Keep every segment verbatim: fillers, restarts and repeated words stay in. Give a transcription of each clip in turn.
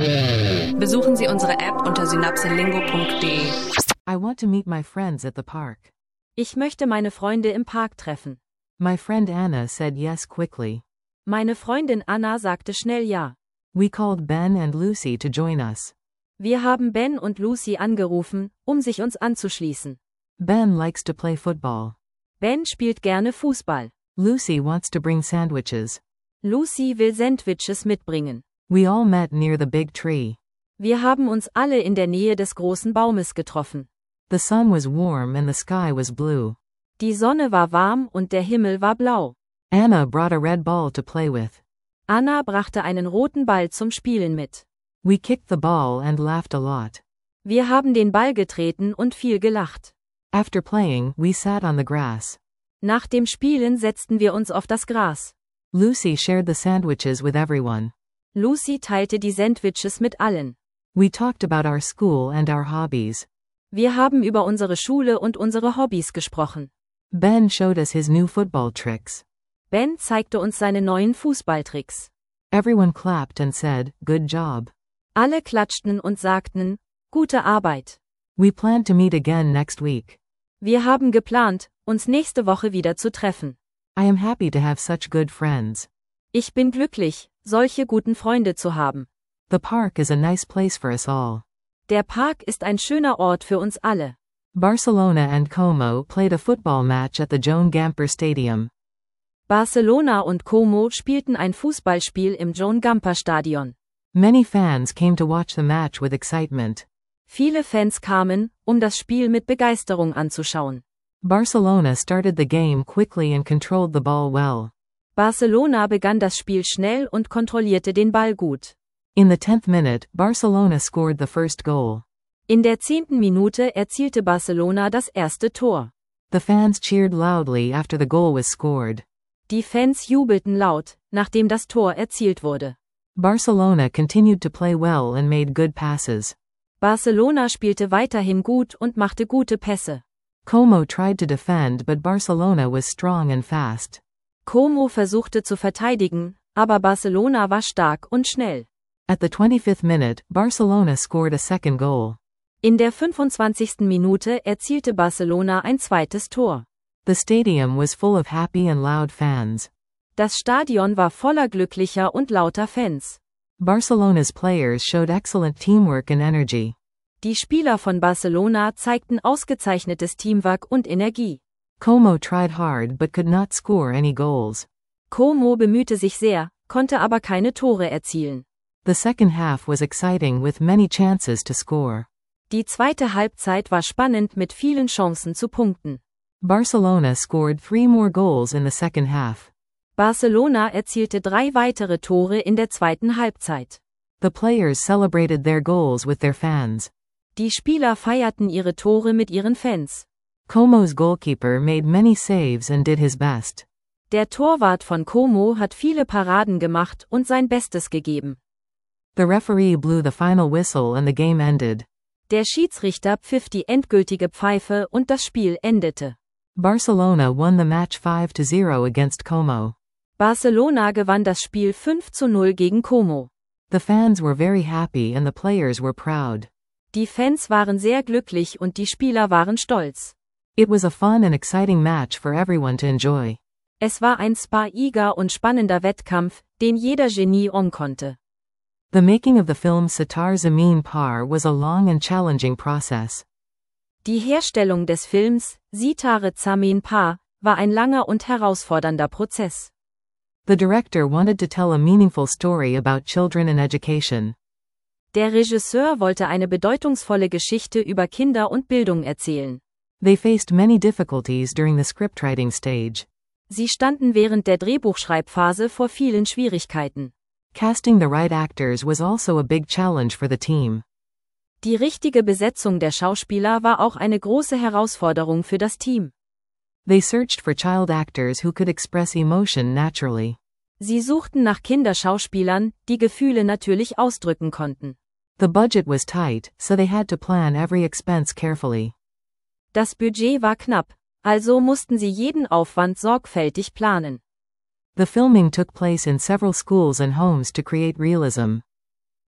Besuchen Sie unsere App unter synapselingo punkt de. I want to meet my friends at the park. Ich möchte meine Freunde im Park treffen. My friend Anna said yes quickly. Meine Freundin Anna sagte schnell ja. We called Ben and Lucy to join us. Wir haben Ben und Lucy angerufen, um sich uns anzuschließen. Ben likes to play football. Ben spielt gerne Fußball. Lucy wants to bring sandwiches. Lucy will Sandwiches mitbringen. We all met near the big tree. Wir haben uns alle in der Nähe des großen Baumes getroffen. The sun was warm and the sky was blue. Die Sonne war warm und der Himmel war blau. Anna brought a red ball to play with. Anna brachte einen roten Ball zum Spielen mit. We kicked the ball and laughed a lot. Wir haben den Ball getreten und viel gelacht. After playing, we sat on the grass. Nach dem Spielen setzten wir uns auf das Gras. Lucy shared the sandwiches with everyone. Lucy teilte die Sandwiches mit allen. We talked about our school and our hobbies. Wir haben über unsere Schule und unsere Hobbys gesprochen. Ben showed us his new football tricks. Ben zeigte uns seine neuen Fußballtricks. Everyone clapped and said, "Good job." Alle klatschten und sagten, gute Arbeit. We plan to meet again next week. Wir haben geplant, uns nächste Woche wieder zu treffen. I am happy to have such good friends. Ich bin glücklich, solche guten Freunde zu haben. The park is a nice place for us all. Der Park ist ein schöner Ort für uns alle. Barcelona and Como played a football match at the Joan Gamper Stadium. Barcelona und Como spielten ein Fußballspiel im Joan Gamper Stadion. Many fans came to watch the match with excitement. Viele Fans kamen, um das Spiel mit Begeisterung anzuschauen. Barcelona started the game quickly and controlled the ball well. Barcelona begann das Spiel schnell und kontrollierte den Ball gut. In the tenth minute, Barcelona scored the first goal. In der zehnten Minute erzielte Barcelona das erste Tor. The fans cheered loudly after the goal was scored. Die Fans jubelten laut, nachdem das Tor erzielt wurde. Barcelona continued to play well and made good passes. Barcelona spielte weiterhin gut und machte gute Pässe. Como tried to defend but Barcelona was strong and fast. Como versuchte zu verteidigen, aber Barcelona war stark und schnell. At the twenty-fifth minute, Barcelona scored a second goal. In der fünfundzwanzigsten Minute erzielte Barcelona ein zweites Tor. The stadium was full of happy and loud fans. Das Stadion war voller glücklicher und lauter Fans. Barcelona's players showed excellent teamwork and energy. Die Spieler von Barcelona zeigten ausgezeichnetes Teamwork und Energie. Como tried hard but could not score any goals. Como bemühte sich sehr, konnte aber keine Tore erzielen. The second half was exciting with many chances to score. Die zweite Halbzeit war spannend mit vielen Chancen zu punkten. Barcelona scored three more goals in the second half. Barcelona erzielte drei weitere Tore in der zweiten Halbzeit. The players celebrated their goals with their fans. Die Spieler feierten ihre Tore mit ihren Fans. Como's goalkeeper made many saves and did his best. Der Torwart von Como hat viele Paraden gemacht und sein Bestes gegeben. The referee blew the final whistle and the game ended. Der Schiedsrichter pfiff die endgültige Pfeife und das Spiel endete. Barcelona won the match five to zero against Como. Barcelona gewann das Spiel fünf zu null gegen Como. The fans were very happy and the players were proud. Die Fans waren sehr glücklich und die Spieler waren stolz. It was a fun and exciting match for everyone to enjoy. Es war ein spannender und spannender Wettkampf, den jeder Genie um konnte. The making of the film Sitar Zameen Par was a long and challenging process. Die Herstellung des Films Sitare Zameen Par war ein langer und herausfordernder Prozess. The director wanted to tell a meaningful story about children and education. Der Regisseur wollte eine bedeutungsvolle Geschichte über Kinder und Bildung erzählen. They faced many difficulties during the scriptwriting stage. Sie standen während der Drehbuchschreibphase vor vielen Schwierigkeiten. Casting the right actors was also a big challenge for the team. Die richtige Besetzung der Schauspieler war auch eine große Herausforderung für das Team. They searched for child actors who could express emotion naturally. Sie suchten nach Kinderschauspielern, die Gefühle natürlich ausdrücken konnten. The budget was tight, so they had to plan every expense carefully. Das Budget war knapp, also mussten sie jeden Aufwand sorgfältig planen. The filming took place in several schools and homes to create realism.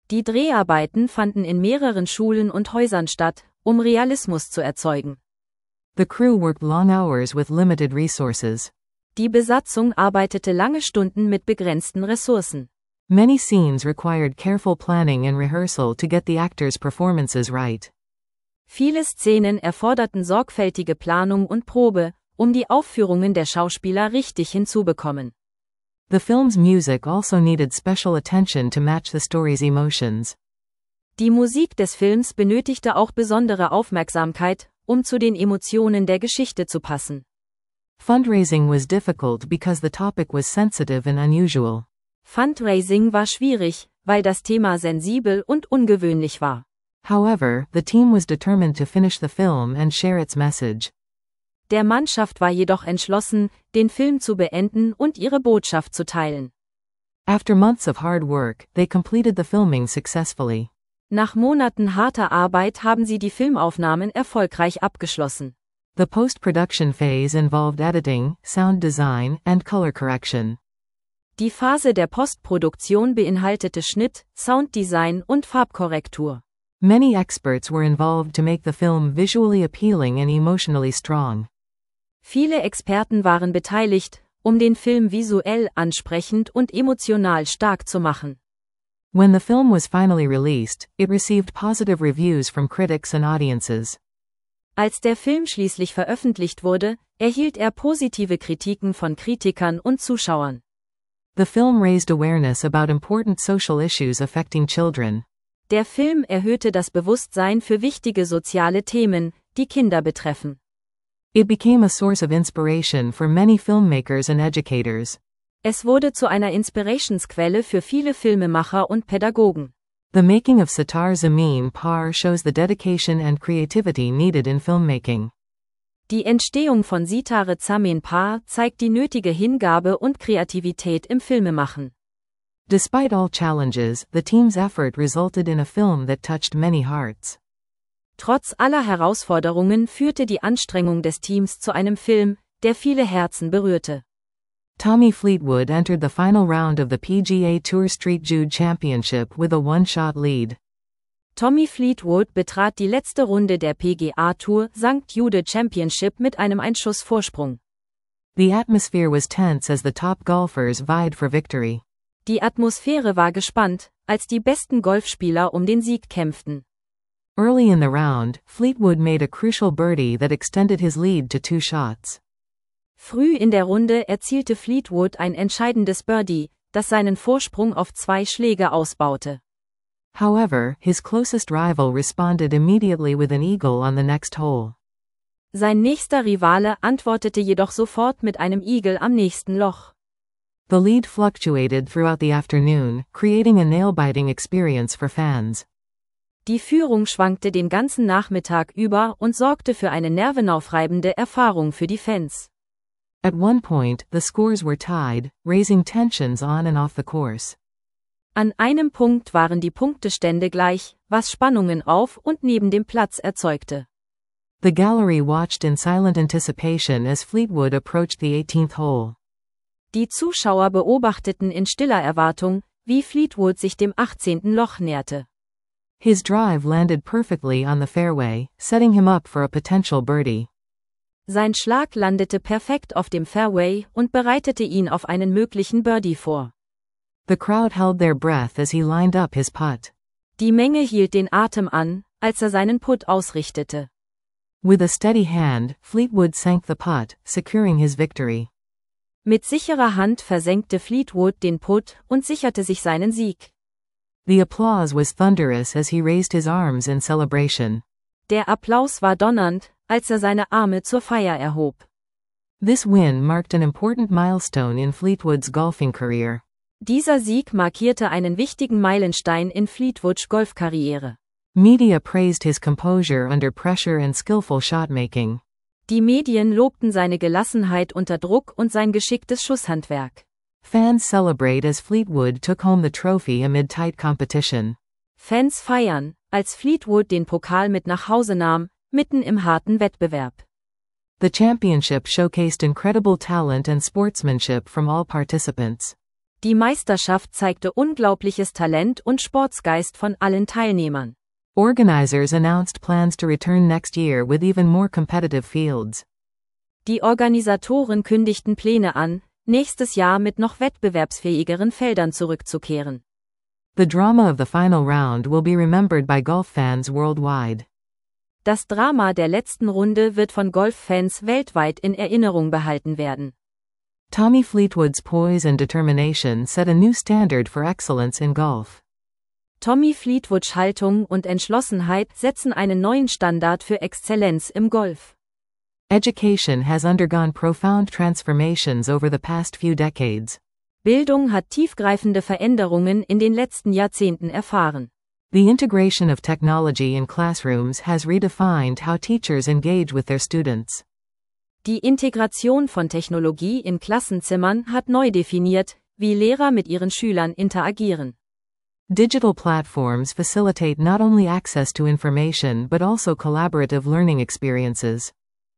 Die Dreharbeiten fanden in mehreren Schulen und Häusern statt, um Realismus zu erzeugen. The crew worked long hours with limited resources. Die Besatzung arbeitete lange Stunden mit begrenzten Ressourcen. Many scenes required careful planning and rehearsal to get the actors' performances right. Viele Szenen erforderten sorgfältige Planung und Probe, um die Aufführungen der Schauspieler richtig hinzubekommen. The film's music also needed special attention to match the story's emotions. Die Musik des Films benötigte auch besondere Aufmerksamkeit, um zu den Emotionen der Geschichte zu passen. Fundraising was difficult because the topic was sensitive and unusual. Fundraising war schwierig, weil das Thema sensibel und ungewöhnlich war. However, the team was determined to finish the film and share its message. Der Mannschaft war jedoch entschlossen, den Film zu beenden und ihre Botschaft zu teilen. After months of hard work, they completed the filming successfully. Nach Monaten harter Arbeit haben sie die Filmaufnahmen erfolgreich abgeschlossen. The post-production phase involved editing, sound design, and color correction. Die Phase der Postproduktion beinhaltete Schnitt, Sounddesign und Farbkorrektur. Many experts were involved to make the film visually appealing and emotionally strong. Viele Experten waren beteiligt, um den Film visuell ansprechend und emotional stark zu machen. When the film was finally released, it received positive reviews from critics and audiences. Als der Film schließlich veröffentlicht wurde, erhielt er positive Kritiken von Kritikern und Zuschauern. The film raised awareness about important social issues affecting children. Der Film erhöhte das Bewusstsein für wichtige soziale Themen, die Kinder betreffen. It became a source of inspiration for many filmmakers and educators. Es wurde zu einer Inspirationsquelle für viele Filmemacher und Pädagogen. The making of Sitar Zameen Par shows the dedication and creativity needed in filmmaking. Die Entstehung von Sitare Zameen Par zeigt die nötige Hingabe und Kreativität im Filmemachen. Despite all challenges, the team's effort resulted in a film that touched many hearts. Trotz aller Herausforderungen führte die Anstrengung des Teams zu einem Film, der viele Herzen berührte. Tommy Fleetwood entered the final round of the P G A Tour Street Jude Championship with a one-shot lead. Tommy Fleetwood betrat die letzte Runde der P G A Tour Sankt Jude Championship mit einem Einschuss-Vorsprung. The atmosphere was tense as the top golfers vied for victory. Die Atmosphäre war gespannt, als die besten Golfspieler um den Sieg kämpften. Early in the round, Fleetwood made a crucial birdie that extended his lead to two shots. Früh in der Runde erzielte Fleetwood ein entscheidendes Birdie, das seinen Vorsprung auf zwei Schläge ausbaute. However, his closest rival responded immediately with an eagle on the next hole. Sein nächster Rivale antwortete jedoch sofort mit einem Eagle am nächsten Loch. The lead fluctuated throughout the afternoon, creating a nail-biting experience for fans. Die Führung schwankte den ganzen Nachmittag über und sorgte für eine nervenaufreibende Erfahrung für die Fans. At one point, the scores were tied, raising tensions on and off the course. An einem Punkt waren die Punktestände gleich, was Spannungen auf und neben dem Platz erzeugte. The gallery watched in silent anticipation as Fleetwood approached the eighteenth hole. Die Zuschauer beobachteten in stiller Erwartung, wie Fleetwood sich dem achtzehnten Loch näherte. His drive landed perfectly on the fairway, setting him up for a potential birdie. Sein Schlag landete perfekt auf dem Fairway und bereitete ihn auf einen möglichen Birdie vor. The crowd held their breath as he lined up his putt. Die Menge hielt den Atem an, als er seinen Putt ausrichtete. With a steady hand, Fleetwood sank the putt, securing his victory. Mit sicherer Hand versenkte Fleetwood den Putt und sicherte sich seinen Sieg. The applause was thunderous as he raised his arms in celebration. Der Applaus war donnernd, als er seine Arme zur Feier erhob. This win marked an important milestone in Fleetwood's golfing career. Dieser Sieg markierte einen wichtigen Meilenstein in Fleetwoods Golfkarriere. Media praised his composure under pressure and skillful shot-making. Die Medien lobten seine Gelassenheit unter Druck und sein geschicktes Schusshandwerk. Fans celebrate as Fleetwood took home the trophy amid tight competition. Fans feiern, als Fleetwood den Pokal mit nach Hause nahm, mitten im harten Wettbewerb. The championship showcased incredible talent and sportsmanship from all participants. Die Meisterschaft zeigte unglaubliches Talent und Sportsgeist von allen Teilnehmern. Organizers announced plans to return next year with even more competitive fields. Die Organisatoren kündigten Pläne an, nächstes Jahr mit noch wettbewerbsfähigeren Feldern zurückzukehren. The drama of the final round will be remembered by golf fans worldwide. Das Drama der letzten Runde wird von Golffans weltweit in Erinnerung behalten werden. Tommy Fleetwood's poise and determination set a new standard for excellence in golf. Tommy Fleetwoods Haltung und Entschlossenheit setzen einen neuen Standard für Exzellenz im Golf. Education has undergone profound transformations over the past few decades. Bildung hat tiefgreifende Veränderungen in den letzten Jahrzehnten erfahren. The integration of technology in classrooms has redefined how teachers engage with their students. Die Integration von Technologie in Klassenzimmern hat neu definiert, wie Lehrer mit ihren Schülern interagieren. Digital platforms facilitate not only access to information but also collaborative learning experiences.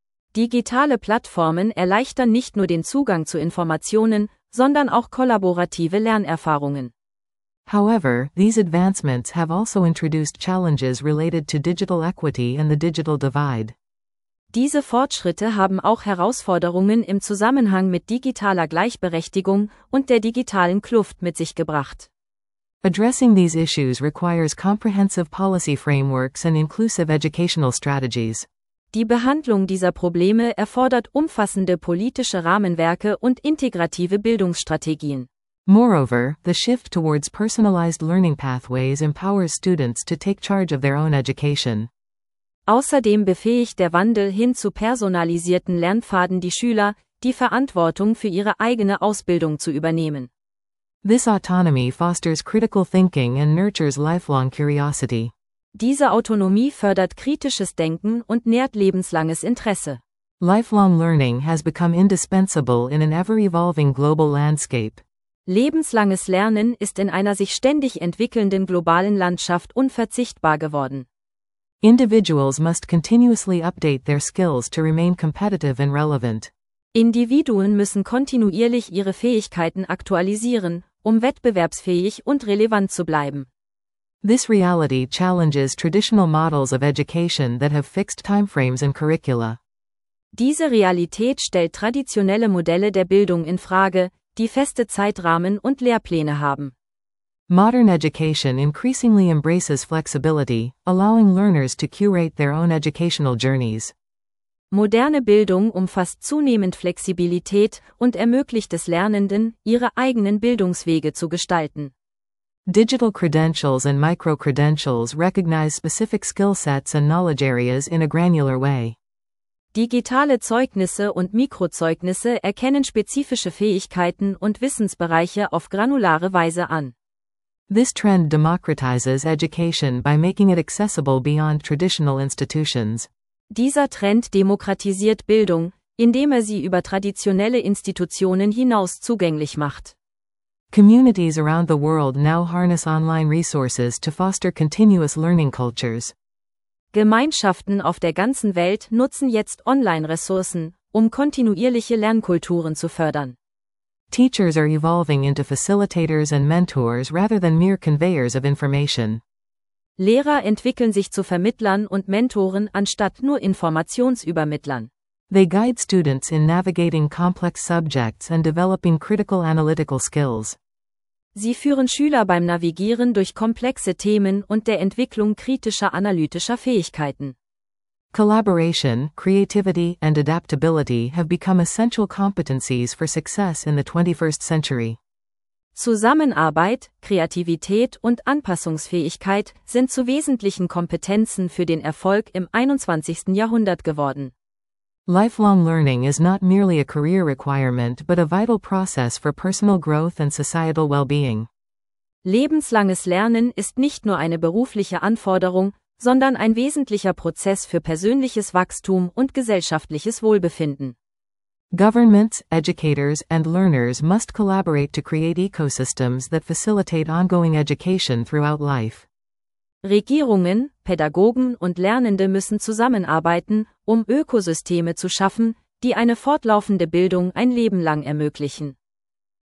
Digitale Plattformen erleichtern nicht nur den Zugang zu Informationen, sondern auch kollaborative Lernerfahrungen. However, these advancements have also introduced challenges related to digital equity and the digital divide. Diese Fortschritte haben auch Herausforderungen im Zusammenhang mit digitaler Gleichberechtigung und der digitalen Kluft mit sich gebracht. Addressing these issues requires comprehensive policy frameworks and inclusive educational strategies. Die Behandlung dieser Probleme erfordert umfassende politische Rahmenwerke und integrative Bildungsstrategien. Moreover, the shift towards personalized learning pathways empowers students to take charge of their own education. Außerdem befähigt der Wandel hin zu personalisierten Lernpfaden die Schüler, die Verantwortung für ihre eigene Ausbildung zu übernehmen. This autonomy fosters critical thinking and nurtures lifelong curiosity. Diese Autonomie fördert kritisches Denken und nährt lebenslanges Interesse. Lifelong learning has become indispensable in an ever-evolving global landscape. Lebenslanges Lernen ist in einer sich ständig entwickelnden globalen Landschaft unverzichtbar geworden. Individuals must continuously update their skills to remain competitive and relevant. Individuen müssen kontinuierlich ihre Fähigkeiten aktualisieren, um wettbewerbsfähig und relevant zu bleiben. This reality challenges traditional models of education that have fixed timeframes and curricula. Diese Realität stellt traditionelle Modelle der Bildung in Frage, die feste Zeitrahmen und Lehrpläne haben. Modern education increasingly embraces flexibility, allowing learners to curate their own educational journeys. Moderne Bildung umfasst zunehmend Flexibilität und ermöglicht es Lernenden, ihre eigenen Bildungswege zu gestalten. Digital credentials and micro-credentials recognize specific skill sets and knowledge areas in a granular way. Digitale Zeugnisse und Mikrozeugnisse erkennen spezifische Fähigkeiten und Wissensbereiche auf granulare Weise an. This trend democratizes education by making it accessible beyond traditional institutions. Dieser Trend demokratisiert Bildung, indem er sie über traditionelle Institutionen hinaus zugänglich macht. Communities around the world now harness online resources to foster continuous learning cultures. Gemeinschaften auf der ganzen Welt nutzen jetzt Online-Ressourcen, um kontinuierliche Lernkulturen zu fördern. Teachers are evolving into facilitators and mentors rather than mere conveyors of information. Lehrer entwickeln sich zu Vermittlern und Mentoren anstatt nur Informationsübermittlern. They guide students in navigating complex subjects and developing critical analytical skills. Sie führen Schüler beim Navigieren durch komplexe Themen und der Entwicklung kritischer analytischer Fähigkeiten. Collaboration, creativity, and adaptability have become essential competencies for success in the twenty-first century. Zusammenarbeit, Kreativität und Anpassungsfähigkeit sind zu wesentlichen Kompetenzen für den Erfolg im einundzwanzigsten Jahrhundert geworden. Lifelong learning is not merely a career requirement but a vital process for personal growth and societal well-being. Lebenslanges Lernen ist nicht nur eine berufliche Anforderung, sondern ein wesentlicher Prozess für persönliches Wachstum und gesellschaftliches Wohlbefinden. Governments, educators, and learners must collaborate to create ecosystems that facilitate ongoing education throughout life. Regierungen, Pädagogen und Lernende müssen zusammenarbeiten, um Ökosysteme zu schaffen, die eine fortlaufende Bildung ein Leben lang ermöglichen.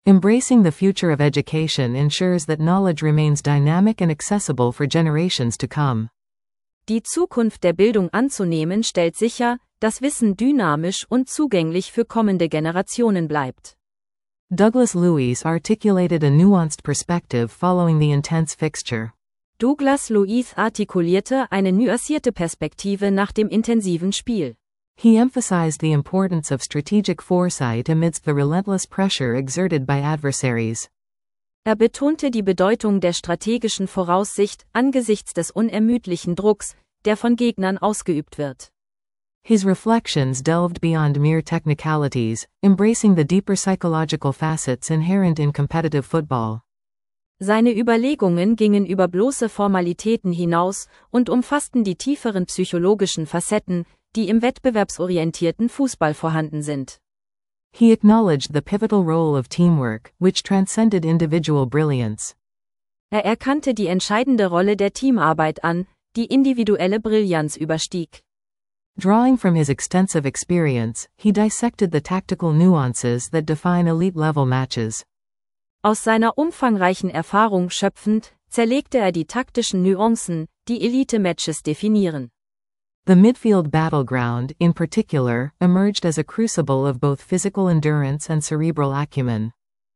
Embracing the future of education ensures that knowledge remains dynamic and accessible for generations to come. Die Zukunft der Bildung anzunehmen stellt sicher, dass Wissen dynamisch und zugänglich für kommende Generationen bleibt. Douglas Luiz articulated a nuanced perspective following the intense fixture. Douglas Luiz artikulierte eine nuancierte Perspektive nach dem intensiven Spiel. He emphasized the importance of strategic foresight amidst the relentless pressure exerted by adversaries. Er betonte die Bedeutung der strategischen Voraussicht angesichts des unermüdlichen Drucks, der von Gegnern ausgeübt wird. His reflections delved beyond mere technicalities, embracing the deeper psychological facets inherent in competitive football. Seine Überlegungen gingen über bloße Formalitäten hinaus und umfassten die tieferen psychologischen Facetten, die im wettbewerbsorientierten Fußball vorhanden sind. He acknowledged the pivotal role of teamwork, which transcended individual brilliance. Er erkannte die entscheidende Rolle der Teamarbeit an, die individuelle Brillanz überstieg. Drawing from his extensive experience, he dissected the tactical nuances that define elite-level matches. Aus seiner umfangreichen Erfahrung schöpfend, zerlegte er die taktischen Nuancen, die Elite-Matches definieren. The midfield battleground, in particular, emerged as a crucible of both physical endurance and cerebral acumen.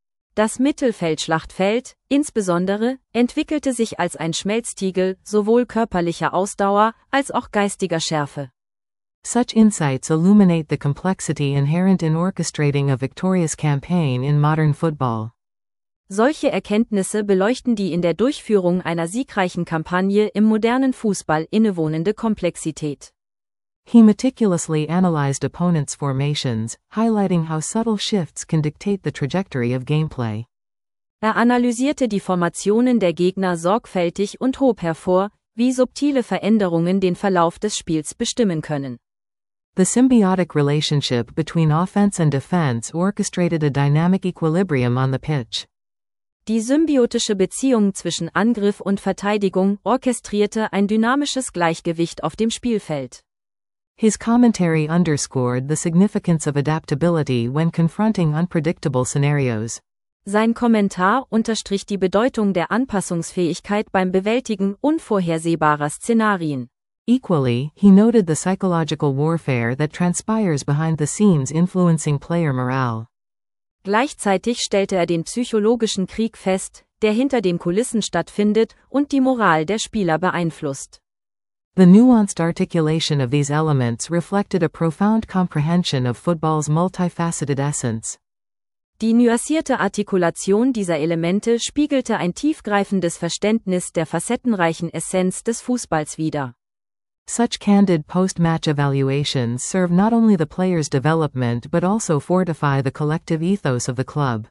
Das Mittelfeldschlachtfeld, insbesondere, entwickelte sich als ein Schmelztiegel sowohl körperlicher Ausdauer als auch geistiger Schärfe. Such insights illuminate the complexity inherent in orchestrating a victorious campaign in modern football. Solche Erkenntnisse beleuchten die in der Durchführung einer siegreichen Kampagne im modernen Fußball innewohnende Komplexität. He meticulously analyzed opponents' formations, highlighting how subtle shifts can dictate the trajectory of gameplay. Er analysierte die Formationen der Gegner sorgfältig und hob hervor, wie subtile Veränderungen den Verlauf des Spiels bestimmen können. The symbiotic relationship between offense and defense orchestrated a dynamic equilibrium on the pitch. Die symbiotische Beziehung zwischen Angriff und Verteidigung orchestrierte ein dynamisches Gleichgewicht auf dem Spielfeld. His commentary underscored the significance of adaptability when confronting unpredictable scenarios. Sein Kommentar unterstrich die Bedeutung der Anpassungsfähigkeit beim Bewältigen unvorhersehbarer Szenarien. Equally, he noted the psychological warfare that transpires behind the scenes influencing player morale. Gleichzeitig stellte er den psychologischen Krieg fest, der hinter den Kulissen stattfindet und die Moral der Spieler beeinflusst. The nuanced articulation of these elements reflected a profound comprehension of football's multifaceted essence. Die nuancierte Artikulation dieser Elemente spiegelte ein tiefgreifendes Verständnis der facettenreichen Essenz des Fußballs wider. Such candid post-match evaluations serve not only the player's development but also fortify the collective ethos of the club.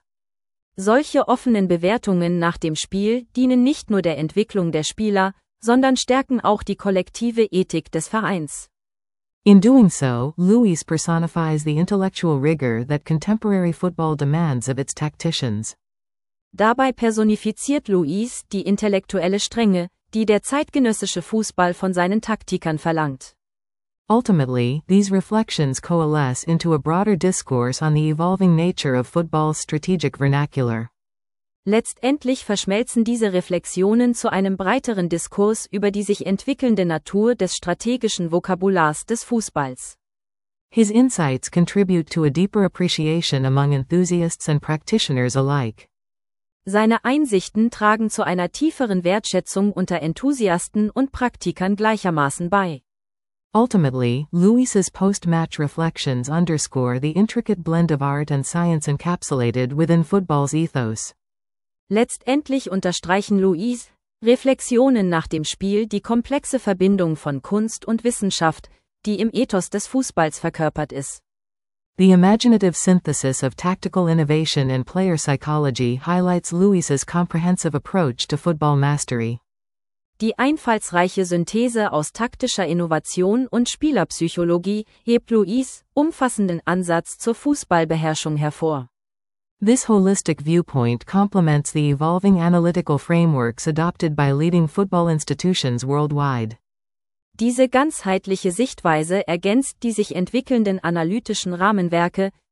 Solche offenen Bewertungen nach dem Spiel dienen nicht nur der Entwicklung der Spieler, sondern stärken auch die kollektive Ethik des Vereins. In doing so, Luiz personifies the intellectual rigor that contemporary football demands of its tacticians. Dabei personifiziert Luiz die intellektuelle Strenge, die der zeitgenössische Fußball von seinen Taktikern verlangt. Ultimately, these reflections coalesce into a broader discourse on the evolving nature of football's strategic vernacular. Letztendlich verschmelzen diese Reflexionen zu einem breiteren Diskurs über die sich entwickelnde Natur des strategischen Vokabulars des Fußballs. His insights contribute to a deeper appreciation among enthusiasts and practitioners alike. Seine Einsichten tragen zu einer tieferen Wertschätzung unter Enthusiasten und Praktikern gleichermaßen bei. Ultimately, Luiz's post-match reflections underscore the intricate blend of art and science encapsulated within football's ethos. Letztendlich unterstreichen Luiz' Reflexionen nach dem Spiel die komplexe Verbindung von Kunst und Wissenschaft, die im Ethos des Fußballs verkörpert ist. The imaginative synthesis of tactical innovation and player psychology highlights Luiz's comprehensive approach to football mastery. Die einfallsreiche Synthese aus taktischer Innovation und Spielerpsychologie hebt Luiz' umfassenden Ansatz zur Fußballbeherrschung hervor. This holistic viewpoint complements the evolving analytical frameworks adopted by leading football institutions worldwide. Diese ganzheitliche Sichtweise ergänzt die sich entwickelnden analytischen Rahmenwerke,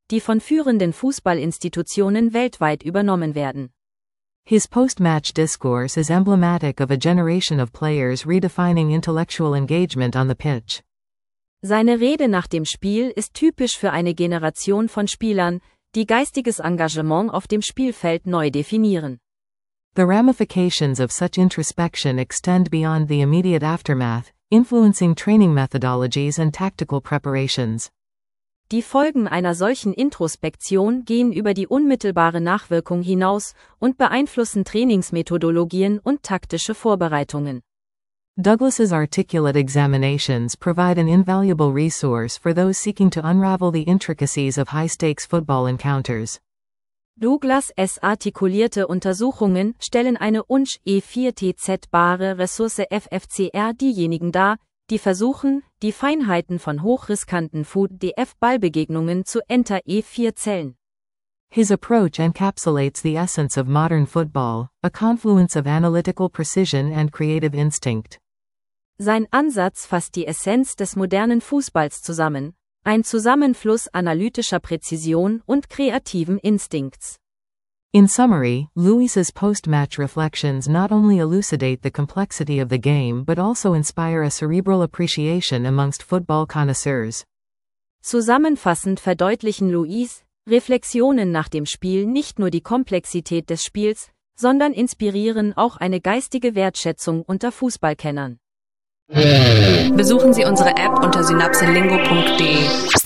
die von führenden Fußballinstitutionen weltweit übernommen werden. His post-match discourse is emblematic of a generation of players redefining intellectual engagement on the pitch. Seine Rede nach dem Spiel ist typisch für eine Generation von Spielern, die geistiges Engagement auf dem Spielfeld neu definieren. The ramifications of such introspection extend beyond the immediate aftermath, influencing training methodologies and tactical preparations. Die Folgen einer solchen Introspektion gehen über die unmittelbare Nachwirkung hinaus und beeinflussen Trainingsmethodologien und taktische Vorbereitungen. Douglas's articulate examinations provide an invaluable resource for those seeking to unravel the intricacies of high-stakes football encounters. Douglas' artikulierte Untersuchungen stellen eine unsch E vier T Z-bare Ressource F F C R diejenigen dar, die versuchen, die Feinheiten von hochriskanten F U D F-Ballbegegnungen zu Enter E vier Zellen. His approach encapsulates the essence of modern football, a confluence of analytical precision and creative instinct. Sein Ansatz fasst die Essenz des modernen Fußballs zusammen, ein Zusammenfluss analytischer Präzision und kreativen Instinkts. In summary, Luis's post-match reflections not only elucidate the complexity of the game but also inspire a cerebral appreciation amongst football connoisseurs. Zusammenfassend verdeutlichen Luis' Reflexionen nach dem Spiel nicht nur die Komplexität des Spiels, sondern inspirieren auch eine geistige Wertschätzung unter Fußballkennern. Besuchen Sie unsere App unter synapselingo punkt de.